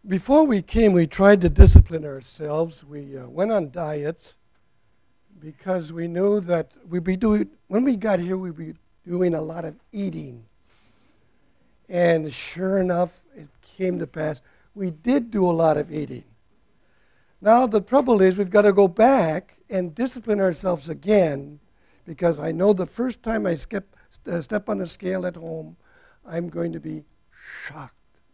Before we came, we tried to discipline ourselves. We went on diets because we knew that we'd be doing, when we got here, we'd be doing a lot of eating. And sure enough, it came to pass. We did do a lot of eating. Now, the trouble is we've got to go back and discipline ourselves again because I know the first time I step on a scale at home, I'm going to be shocked.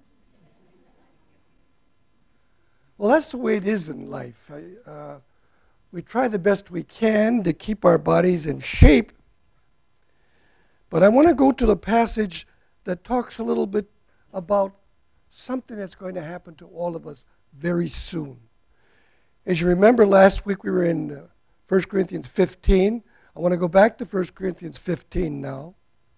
Well, that's the way it is in life. We try the best we can to keep our bodies in shape, but I want to go to the passage that talks a little bit about something that's going to happen to all of us very soon. As you remember, last week we were in 1 Corinthians 15. I want to go back to 1 Corinthians 15 now.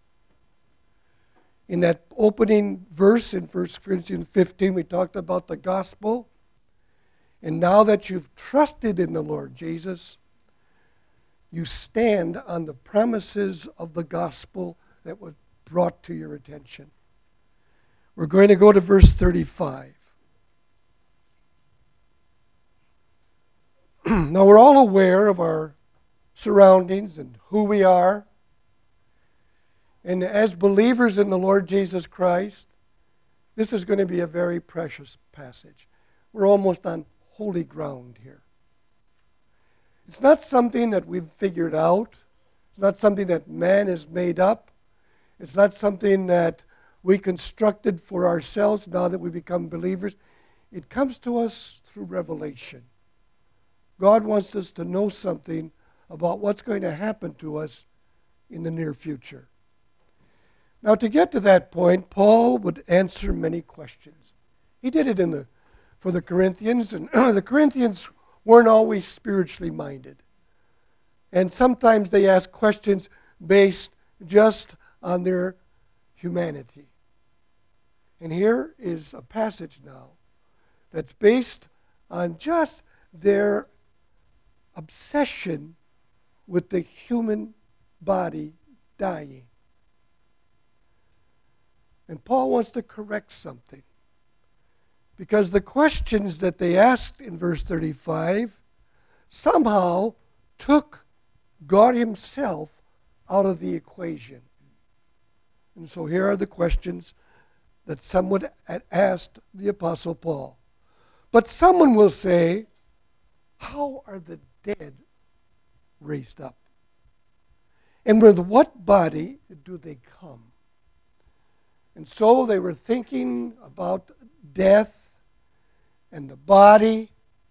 In that opening verse in 1 Corinthians 15, we talked about the gospel. And now that you've trusted in the Lord Jesus, you stand on the premises of the gospel that was brought to your attention. We're going to go to verse 35. Now, we're all aware of our surroundings and who we are. And as believers in the Lord Jesus Christ, this is going to be a very precious passage. We're almost on holy ground here. It's not something that we've figured out. It's not something that man has made up. It's not something that we constructed for ourselves now that we become believers. It comes to us through revelation. God wants us to know something about what's going to happen to us in the near future. Now, to get to that point, Paul would answer many questions. He did it for the Corinthians, and the Corinthians weren't always spiritually minded. And sometimes they asked questions based just on their humanity. And here is a passage now that's based on just their obsession with the human body dying. And Paul wants to correct something. Because the questions that they asked in verse 35 somehow took God himself out of the equation. And so here are the questions that someone had asked the Apostle Paul. But someone will say, how are the dead raised up? And with what body do they come? And so they were thinking about death and the body,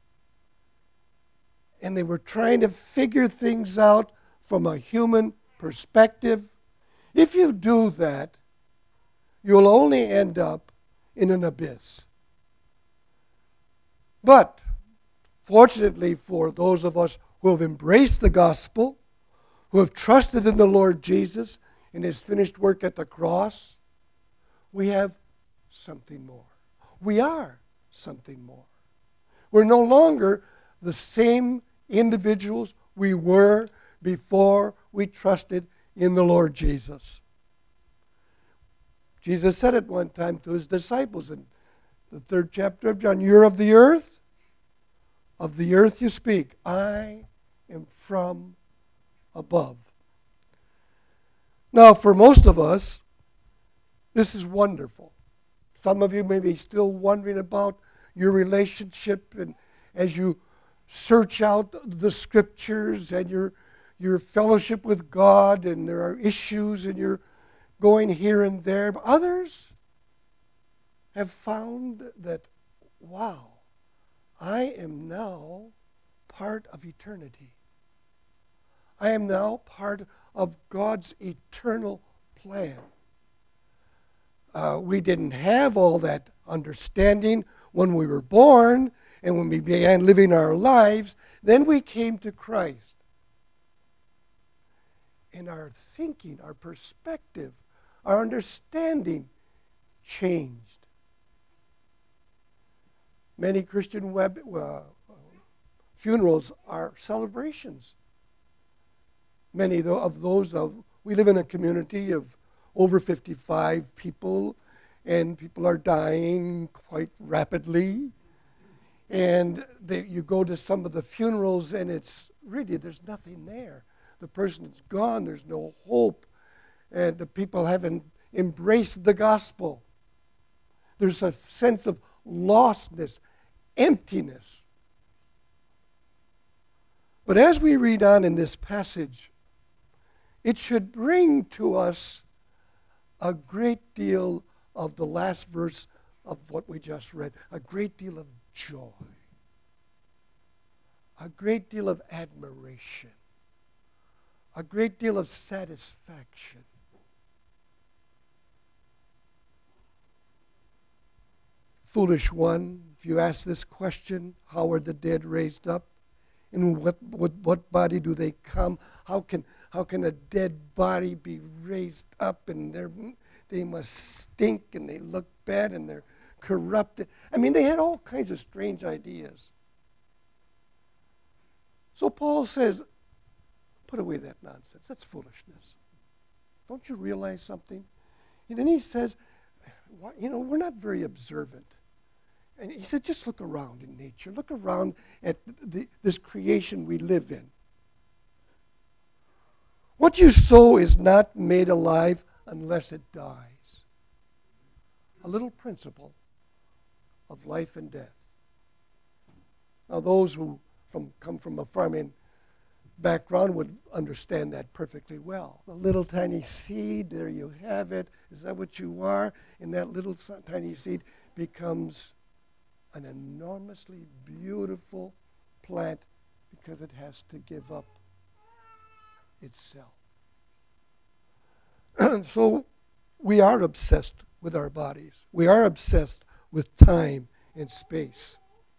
and they were trying to figure things out from a human perspective. If you do that, you'll only end up in an abyss. But fortunately for those of us who have embraced the gospel, who have trusted in the Lord Jesus and his finished work at the cross, we have something more. We are something more. We're no longer the same individuals we were before we trusted in the Lord Jesus. Jesus said at one time to his disciples in the 3rd chapter of John, you're of the earth you speak. I am from above. Now, for most of us, this is wonderful. Some of you may be still wondering about your relationship, and as you search out the scriptures and your fellowship with God, and there are issues and you're going here and there. But others have found that, wow, I am now part of eternity. I am now part of God's eternal plan. We didn't have all that understanding when we were born and when we began living our lives. Then we came to Christ. And our thinking, our perspective, our understanding changed. Many Christian funerals are celebrations. Many of those, we live in a community of over 55 people, and people are dying quite rapidly. And you go to some of the funerals, and it's really, there's nothing there. The person's gone, there's no hope, and the people haven't embraced the gospel. There's a sense of lostness, emptiness. But as we read on in this passage, it should bring to us a great deal of the last verse of what we just read, a great deal of joy, a great deal of admiration, a great deal of satisfaction. Foolish one, if you ask this question, how are the dead raised up? In what body do they come? How can a dead body be raised up? And they must stink, and they look bad, and they're corrupted. I mean, they had all kinds of strange ideas. So Paul says, put away that nonsense. That's foolishness. Don't you realize something? And then he says, we're not very observant. And he said, just look around in nature. Look around at this creation we live in. What you sow is not made alive unless it dies. A little principle of life and death. Now, those who come from a farming background would understand that perfectly well. The little tiny seed, there you have it. Is that what you are? And that little tiny seed becomes an enormously beautiful plant because it has to give up itself. So we are obsessed with our bodies. We are obsessed with time and space.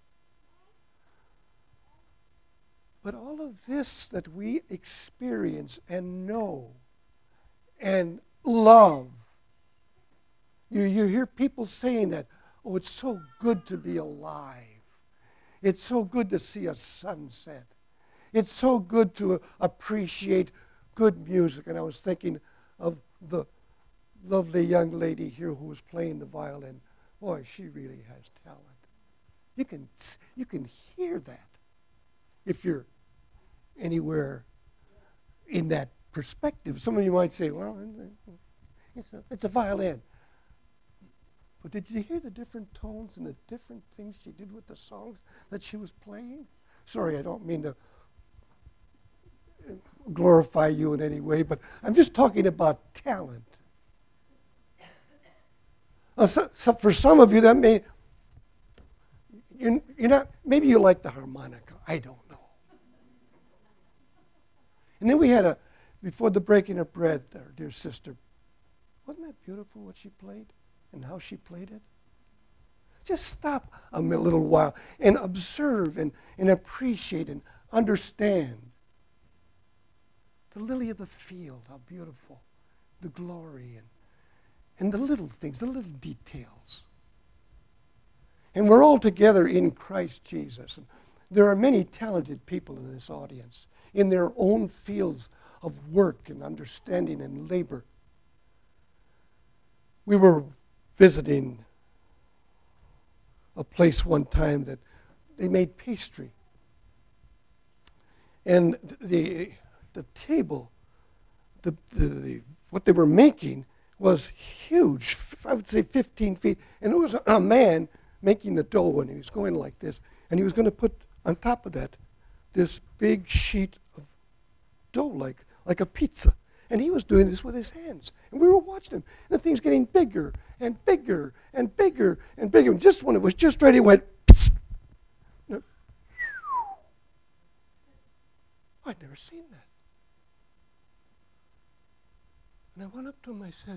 But all of this that we experience and know and love, you hear people saying that, oh, it's so good to be alive. It's so good to see a sunset. It's so good to appreciate good music. And I was thinking of the lovely young lady here who was playing the violin. Boy, she really has talent. You can hear that if you're anywhere in that perspective. Some of you might say, well, it's a violin. But did you hear the different tones and the different things she did with the songs that she was playing? Sorry, I don't mean to glorify you in any way, but I'm just talking about talent. So for some of you, that may, you're not, maybe you like the harmonica. I don't know. And then we had before the breaking of bread, our dear sister, wasn't that beautiful what she played and how she played it? Just stop a little while and observe and appreciate and understand. The lily of the field, how beautiful, the glory and the little things, the little details. And we're all together in Christ Jesus. And there are many talented people in this audience in their own fields of work and understanding and labor. We were visiting a place one time that they made pastry. And the table, what they were making was huge, I would say 15 feet. And there was a man making the dough, and he was going like this. And he was going to put on top of that this big sheet of dough, like a pizza. And he was doing this with his hands. And we were watching him. And the thing's getting bigger and bigger and bigger and bigger. And just when it was just ready, it went, I'd never seen that. And I went up to him, I said,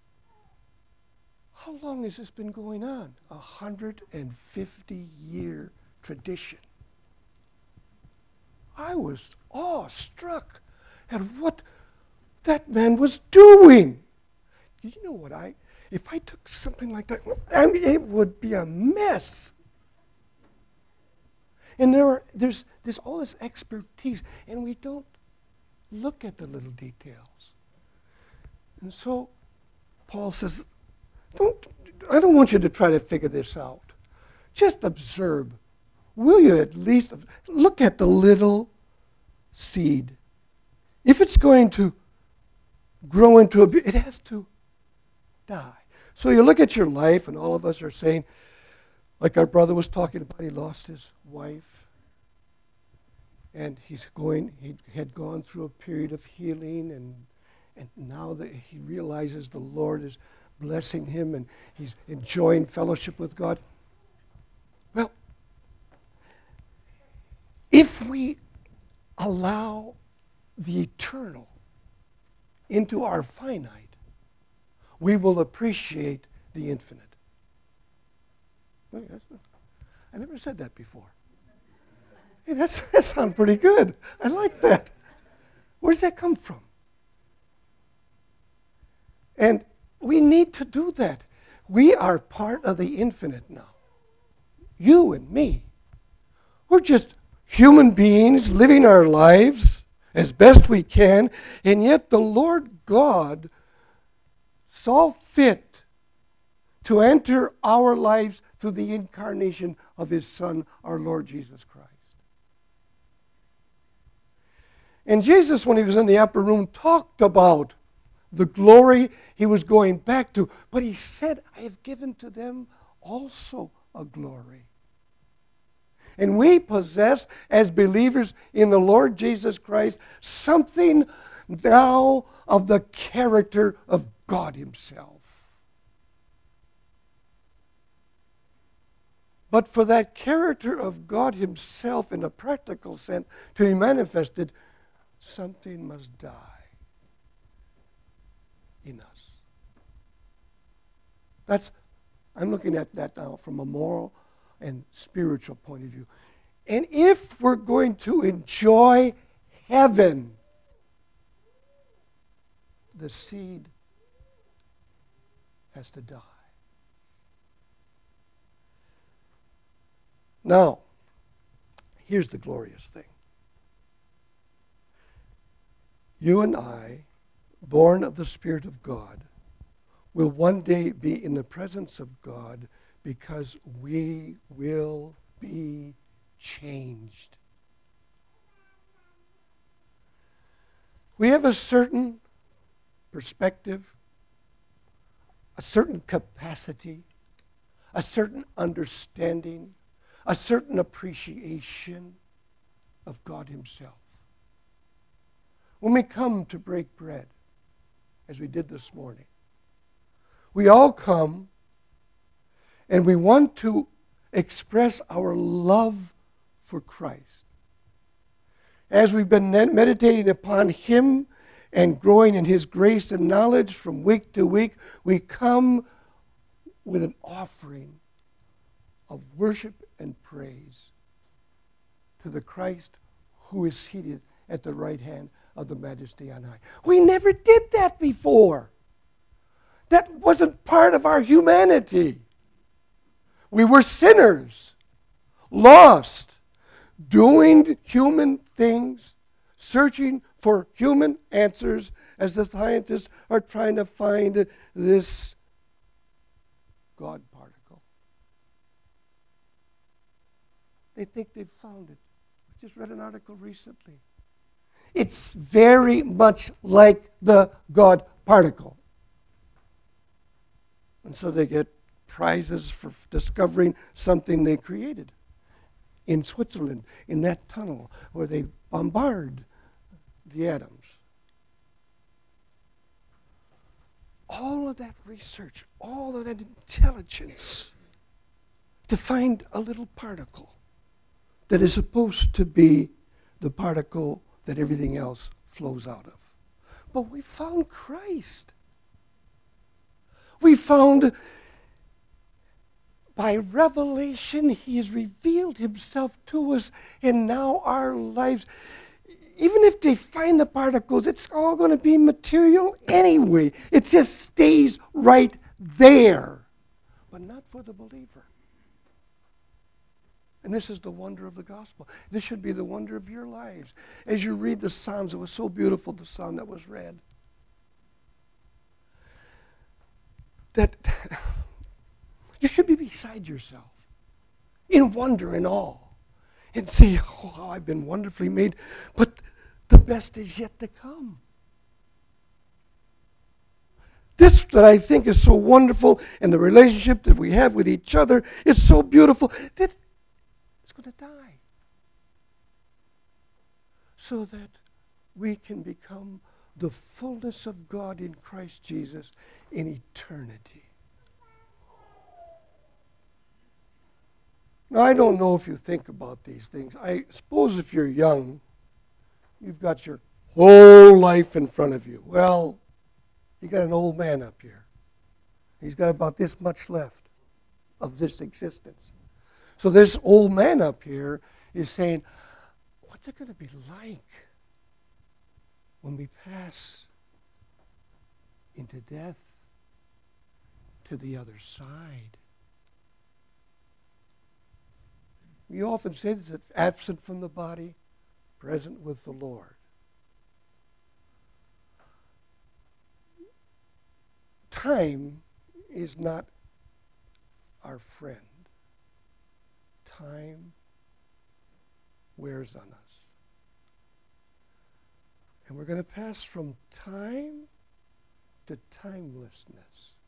how long has this been going on? 150-year tradition. I was awestruck at what that man was doing. You know what if I took something like that, I mean, it would be a mess. And there's all this expertise, and we don't look at the little details. And so Paul says, I don't want you to try to figure this out. Just observe. Will you at least look at the little seed? If it's going to grow into it has to die. So you look at your life, and all of us are saying, like our brother was talking about, he lost his wife. And he had gone through a period of healing, and now that he realizes the Lord is blessing him and he's enjoying fellowship with God. Well, if we allow the eternal into our finite, we will appreciate the infinite. I never said that before. Hey, that sounds pretty good. I like that. Where does that come from? And we need to do that. We are part of the infinite now. You and me. We're just human beings living our lives as best we can, and yet the Lord God saw fit to enter our lives through the incarnation of his Son, our Lord Jesus Christ. And Jesus, when he was in the upper room, talked about the glory he was going back to. But he said, I have given to them also a glory. And we possess, as believers in the Lord Jesus Christ, something now of the character of God himself. But for that character of God himself in a practical sense to be manifested, something must die in us. I'm looking at that now from a moral and spiritual point of view. And if we're going to enjoy heaven, the seed has to die. Now, here's the glorious thing. You and I, born of the Spirit of God, will one day be in the presence of God because we will be changed. We have a certain perspective, a certain capacity, a certain understanding, a certain appreciation of God himself. When we come to break bread, as we did this morning, we all come and we want to express our love for Christ. As we've been meditating upon him and growing in his grace and knowledge from week to week, we come with an offering of worship and praise to the Christ who is seated at the right hand of the Majesty on high. We never did that before. That wasn't part of our humanity. We were sinners, lost, doing human things, searching for human answers as the scientists are trying to find this God particle. They think they've found it. I just read an article recently. It's very much like the God particle. And so they get prizes for discovering something they created. In Switzerland, in that tunnel where they bombard the atoms. All of that research, all of that intelligence to find a little particle that is supposed to be the particle that everything else flows out of. But we found Christ. We found by revelation, he has revealed himself to us, and now our lives, even if they find the particles, it's all going to be material anyway. It just stays right there, but not for the believer. And this is the wonder of the gospel. This should be the wonder of your lives. As you read the Psalms, it was so beautiful, the psalm that was read. That You should be beside yourself in wonder and awe and say, oh, I've been wonderfully made, but the best is yet to come. This that I think is so wonderful, and the relationship that we have with each other is so beautiful that it's going to die. So that we can become the fullness of God in Christ Jesus in eternity. Now, I don't know if you think about these things. I suppose if you're young, you've got your whole life in front of you. Well, you got an old man up here. He's got about this much left of this existence. So this old man up here is saying, what's it going to be like when we pass into death to the other side? We often say this, that absent from the body, present with the Lord. Time is not our friend. Time wears on us. And we're going to pass from time to timelessness.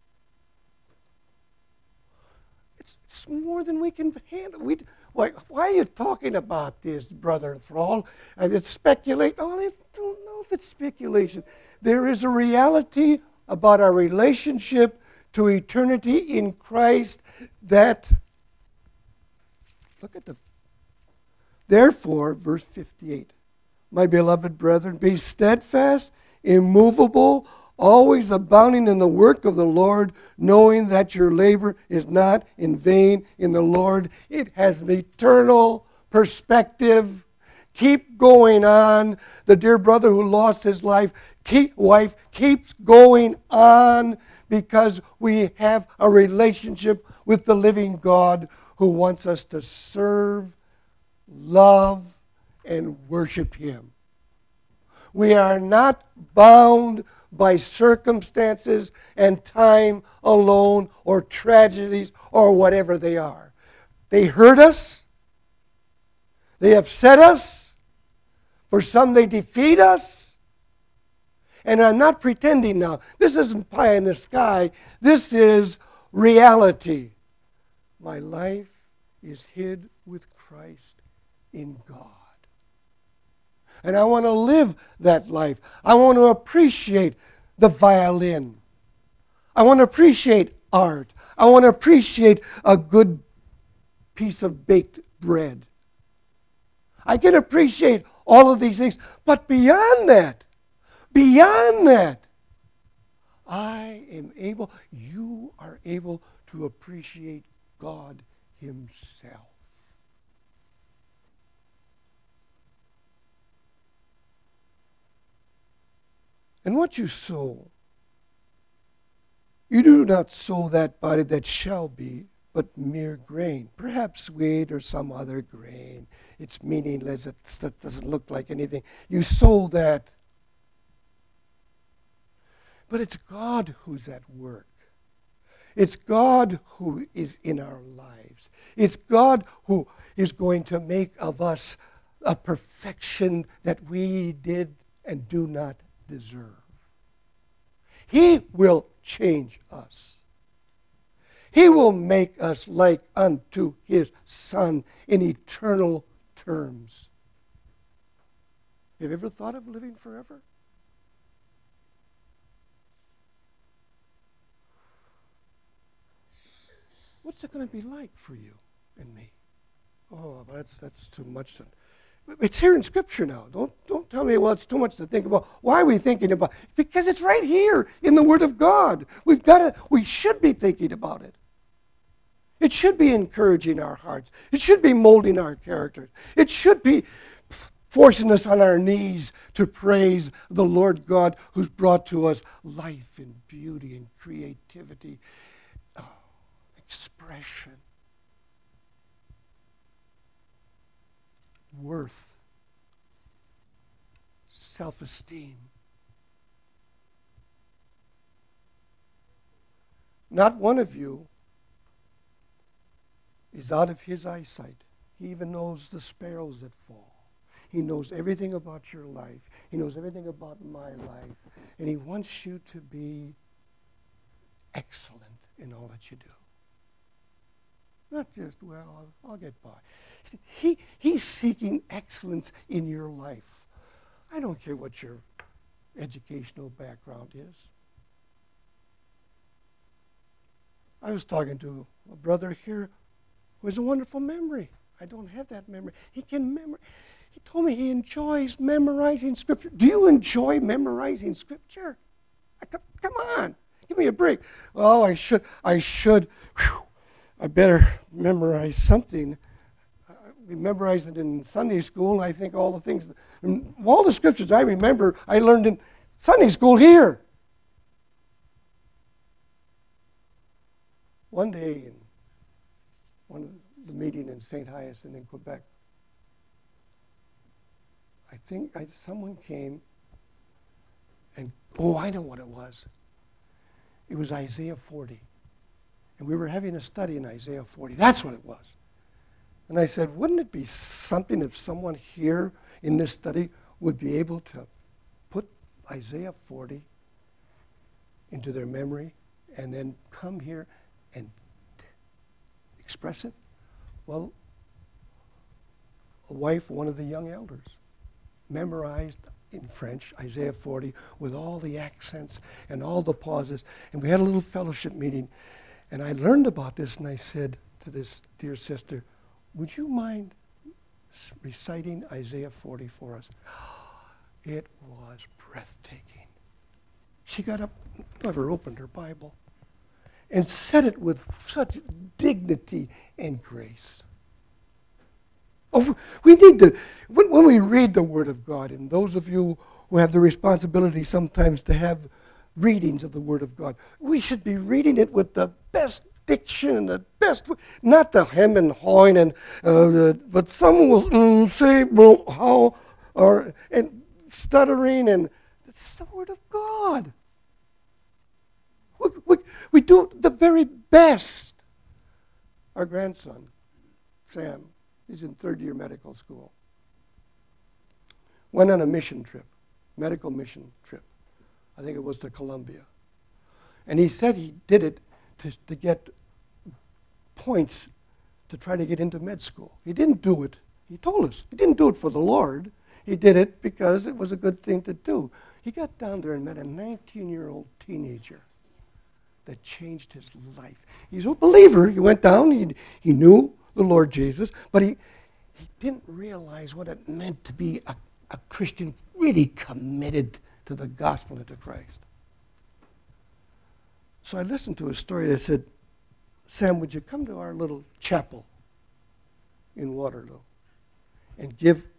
It's more than we can handle. Why are you talking about this, Brother Thrall? And it's speculation. Oh, I don't know if it's speculation. There is a reality about our relationship to eternity in Christ that, look at therefore, verse 58, my beloved brethren, be steadfast, immovable, always abounding in the work of the Lord, knowing that your labor is not in vain in the Lord. It has an eternal perspective. Keep going on. The dear brother who lost his wife keeps going on because we have a relationship with the living God who wants us to serve, love, and worship Him. We are not bound by circumstances and time alone or tragedies or whatever they are. They hurt us. They upset us. For some, they defeat us. And I'm not pretending now. This isn't pie in the sky. This is reality. My life is hid with Christ in God. And I want to live that life. I want to appreciate the violin. I want to appreciate art. I want to appreciate a good piece of baked bread. I can appreciate all of these things. But beyond that, you are able to appreciate God Himself. And what you sow, you do not sow that body that shall be, but mere grain, perhaps wheat or some other grain. It's meaningless. It doesn't look like anything. You sow that. But it's God who's at work. It's God who is in our lives. It's God who is going to make of us a perfection that we did and do not deserve. He will change us. He will make us like unto His Son in eternal terms. Have you ever thought of living forever? What's it going to be like for you and me? Oh, that's too much. It's here in Scripture now. Don't tell me, well, it's too much to think about. Why are we thinking about it? Because it's right here in the Word of God. We should be thinking about it. It should be encouraging our hearts. It should be molding our characters. It should be forcing us on our knees to praise the Lord God who's brought to us life and beauty and creativity, expression, worth, self-esteem. Not one of you is out of his eyesight. He even knows the sparrows that fall. He knows everything about your life. He knows everything about my life. And he wants you to be excellent in all that you do. Not just, well, I'll get by. He's seeking excellence in your life. I don't care what your educational background is. I was talking to a brother here who has a wonderful memory. I don't have that memory. He can memorize. He told me he enjoys memorizing Scripture. Do you enjoy memorizing Scripture? Come on, give me a break. Oh, I should. Whew, I better memorize something. We memorized it in Sunday school. I think all the Scriptures I remember, I learned in Sunday school here. One day in one of the meeting in St. Hyacinthe in Quebec, I think someone came and, I know what it was. It was Isaiah 40. And we were having a study in Isaiah 40. That's what it was. And I said, wouldn't it be something if someone here in this study would be able to put Isaiah 40 into their memory and then come here and express it? Well, a wife, one of the young elders, memorized in French Isaiah 40 with all the accents and all the pauses. And we had a little fellowship meeting. And I learned about this, and I said to this dear sister, would you mind reciting Isaiah 40 for us? It was breathtaking. She got up, never opened her Bible, and said it with such dignity and grace. Oh, we need to, when we read the Word of God, and those of you who have the responsibility sometimes to have readings of the Word of God, we should be reading it with the best diction, the best, not the hem and hawing, and but some will say, well, how, and stuttering, and it's the Word of God. We do the very best. Our grandson, Sam, he's in third year medical school, went on a mission trip, medical mission trip. I think it was to Colombia. And he said he did it to get points to try to get into med school. He didn't do it, he told us, he didn't do it for the Lord. He did it because it was a good thing to do. He got down there and met a 19-year-old teenager that changed his life. He's a believer. He went down, he knew the Lord Jesus, but he didn't realize what it meant to be a Christian really committed to the gospel and to Christ. So I listened to his story. I said, Sam, would you come to our little chapel in Waterloo and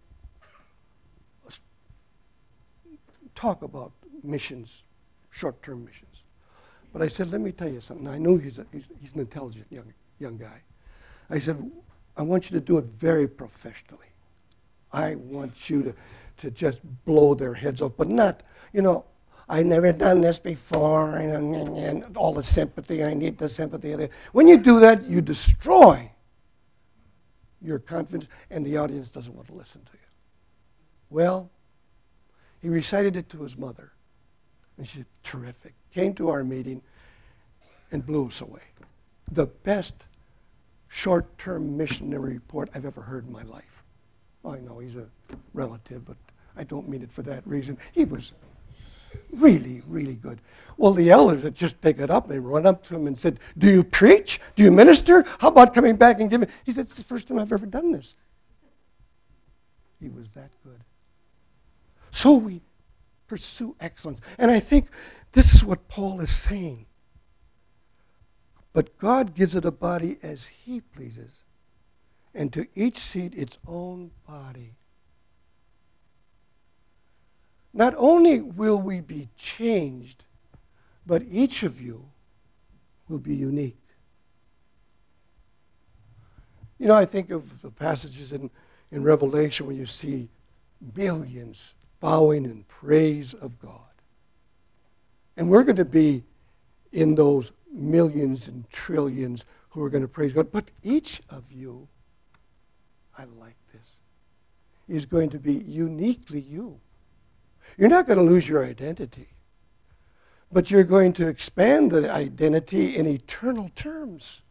talk about missions, short-term missions? But I said, let me tell you something. I know he's an intelligent young guy. I said, I want you to do it very professionally. I want you to just blow their heads off, but not, I've never done this before, and all the sympathy, I need the sympathy. When you do that, you destroy your confidence, and the audience doesn't want to listen to you. Well, he recited it to his mother, and she said, terrific. Came to our meeting and blew us away. The best short-term missionary report I've ever heard in my life. I know he's a relative, but I don't mean it for that reason. He was really, really good. Well, the elders had just taken it up and run up to him and said, do you preach? Do you minister? How about coming back and giving? He said, it's the first time I've ever done this. He was that good. So we pursue excellence. And I think this is what Paul is saying. But God gives it a body as he pleases, and to each seat its own body. Not only will we be changed, but each of you will be unique. I think of the passages in Revelation where you see millions bowing in praise of God. And we're going to be in those millions and trillions who are going to praise God. But each of you, I like this, is going to be uniquely you. You're not going to lose your identity, but you're going to expand the identity in eternal terms.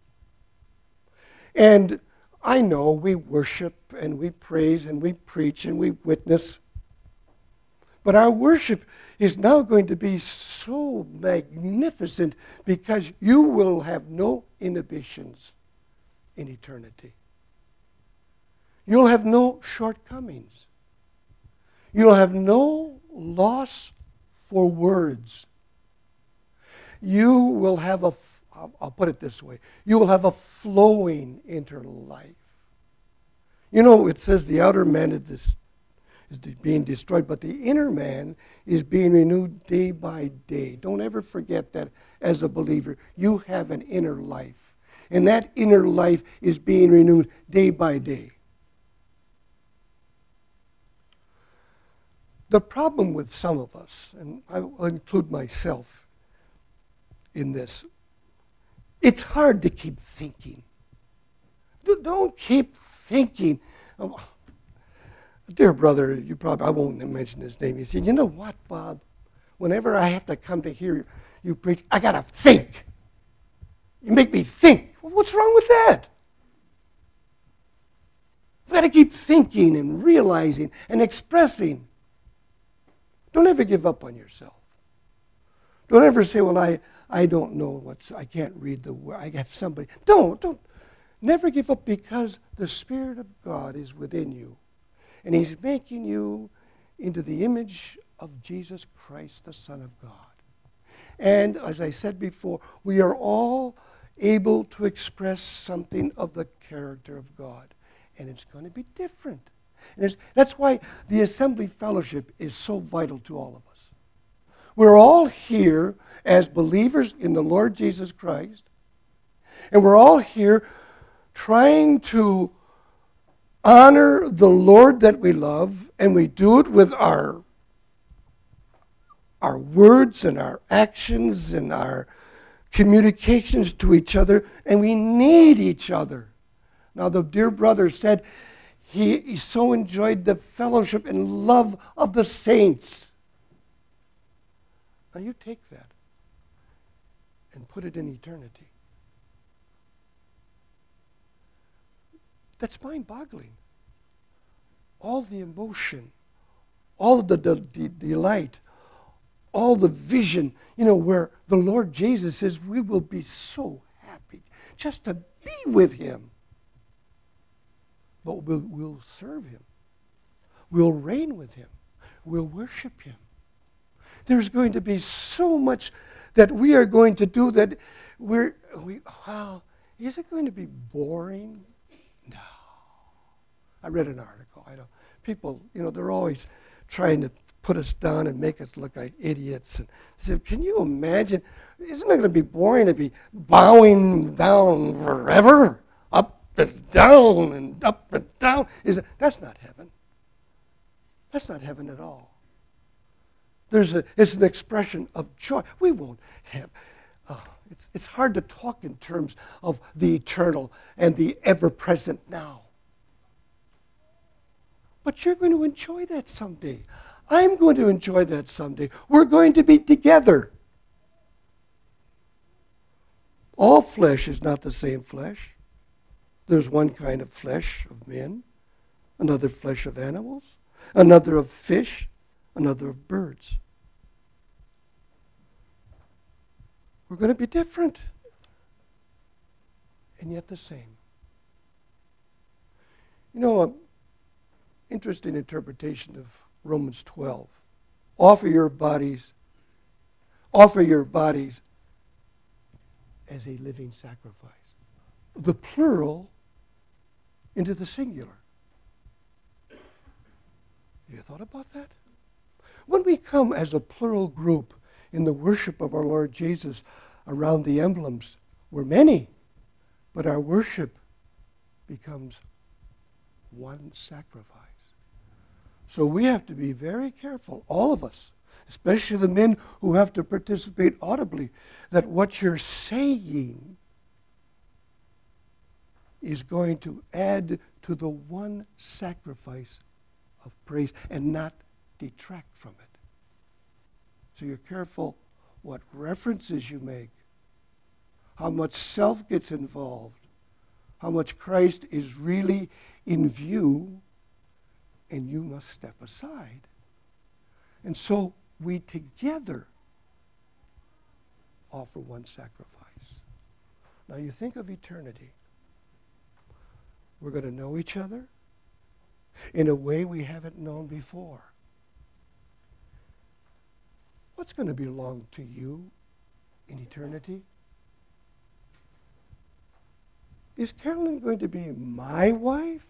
And I know we worship and we praise and we preach and we witness, but our worship is now going to be so magnificent because you will have no inhibitions in eternity. You'll have no shortcomings. You'll have no loss for words. You will have I'll put it this way, you will have a flowing inner life. You know, it says the outer man is being destroyed, but the inner man is being renewed day by day. Don't ever forget that as a believer. You have an inner life, and that inner life is being renewed day by day. The problem with some of us, and I will include myself in this, it's hard to keep thinking. Don't keep thinking. Dear brother, I won't mention his name. He said, you know what, Bob? Whenever I have to come to hear you preach, I got to think. You make me think. Well, what's wrong with that? We've got to keep thinking and realizing and expressing. Don't ever give up on yourself. Don't ever say, well, I don't know I can't read the word. I have somebody. Don't. Never give up, because the Spirit of God is within you. And He's making you into the image of Jesus Christ, the Son of God. And as I said before, we are all able to express something of the character of God. And it's going to be different. And that's why the assembly fellowship is so vital to all of us. We're all here as believers in the Lord Jesus Christ. And we're all here trying to honor the Lord that we love, and we do it with our words and our actions and our communications to each other, and we need each other. Now, the dear brother said he so enjoyed the fellowship and love of the saints. Now, you take that and put it in eternity. That's mind-boggling. All the emotion, all the delight, all the vision, where the Lord Jesus says we will be so happy just to be with Him. But we'll serve Him. We'll reign with Him. We'll worship Him. There's going to be so much that we are going to do that is it going to be boring? No. I read an article. People, they're always trying to put us down and make us look like idiots. And I said, can you imagine? Isn't it going to be boring to be bowing down forever? Up and down and up and down. That's not heaven. That's not heaven at all. It's an expression of joy. We won't have... It's hard to talk in terms of the eternal and the ever-present now. But you're going to enjoy that someday. I'm going to enjoy that someday. We're going to be together. All flesh is not the same flesh. There's one kind of flesh of men, another flesh of animals, another of fish, another of birds. We're going to be different, and yet the same. An interesting interpretation of Romans 12. Offer your bodies as a living sacrifice. The plural into the singular. Have you thought about that? When we come as a plural group in the worship of our Lord Jesus around the emblems, we're many, but our worship becomes one sacrifice. So we have to be very careful, all of us, especially the men who have to participate audibly, that what you're saying is going to add to the one sacrifice of praise and not detract from it. So you're careful what references you make, how much self gets involved, how much Christ is really in view, and you must step aside. And so we together offer one sacrifice. Now you think of eternity. We're going to know each other in a way we haven't known before. What's going to belong to you in eternity? Is Carolyn going to be my wife?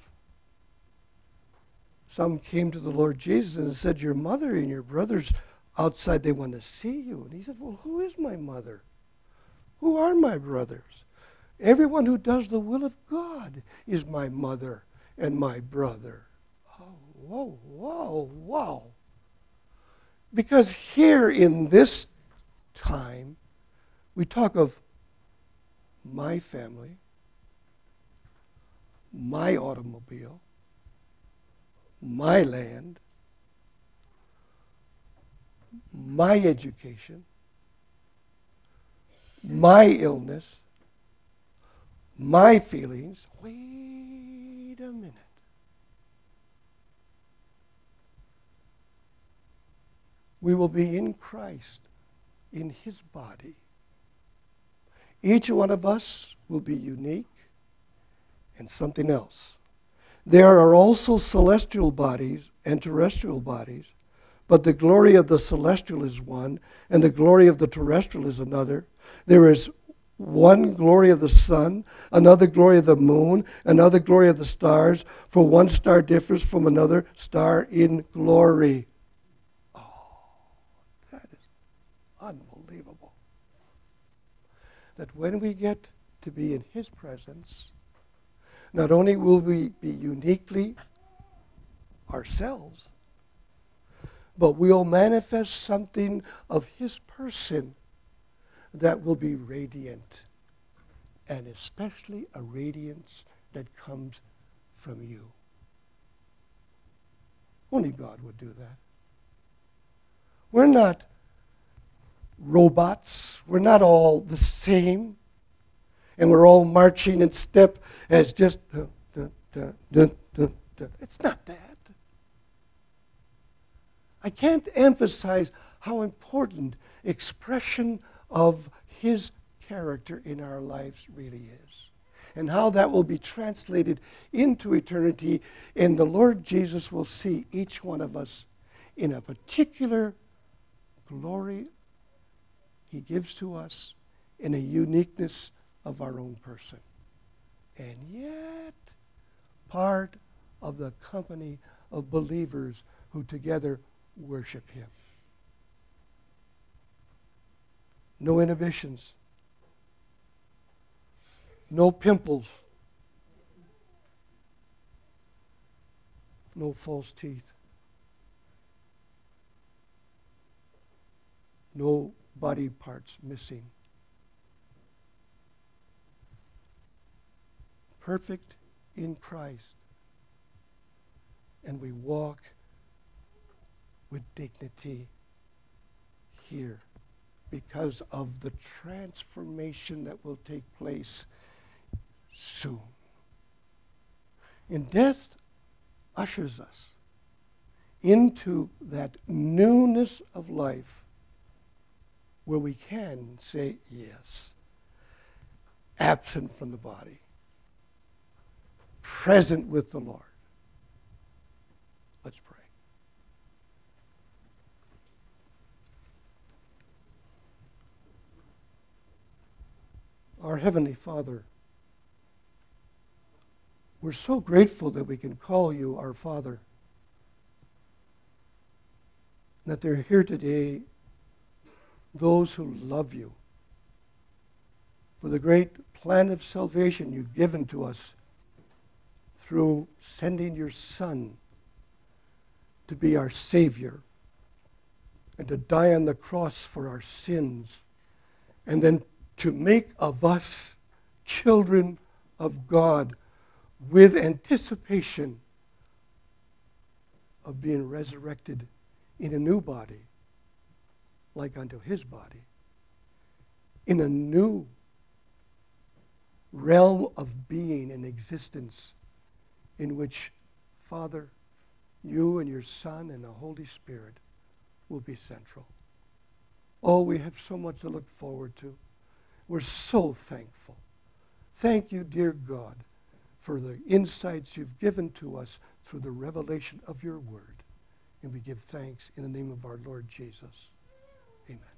Some came to the Lord Jesus and said, your mother and your brothers outside, they want to see you. And he said, well, who is my mother? Who are my brothers? Everyone who does the will of God is my mother and my brother. Oh, whoa, whoa, whoa. Because here in this time, we talk of my family, my automobile, my land, my education, my illness, my feelings. Wait a minute. We will be in Christ, in his body. Each one of us will be unique and something else. There are also celestial bodies and terrestrial bodies, but the glory of the celestial is one, and the glory of the terrestrial is another. There is one glory of the sun, another glory of the moon, another glory of the stars, for one star differs from another star in glory. Oh, that is unbelievable. That when we get to be in his presence, not only will we be uniquely ourselves, but we'll manifest something of his person that will be radiant, and especially a radiance that comes from you. Only God would do that. We're not robots. We're not all the same. And we're all marching in step as just, It's not that. I can't emphasize how important expression of his character in our lives really is, and how that will be translated into eternity, and the Lord Jesus will see each one of us in a particular glory he gives to us, in a uniqueness of our own person, and yet part of the company of believers who together worship him. No inhibitions. No pimples. No false teeth. No body parts missing. Perfect in Christ. And we walk with dignity here because of the transformation that will take place soon. And death ushers us into that newness of life where we can say yes, absent from the body, present with the Lord. Let's pray. Our Heavenly Father, we're so grateful that we can call you our Father, that they're here today, those who love you, for the great plan of salvation you've given to us through sending your Son to be our Savior and to die on the cross for our sins, and then to make of us children of God with anticipation of being resurrected in a new body, like unto his body, in a new realm of being and existence in which, Father, you and your Son and the Holy Spirit will be central. Oh, we have so much to look forward to. We're so thankful. Thank you, dear God, for the insights you've given to us through the revelation of your word. And we give thanks in the name of our Lord Jesus. Amen.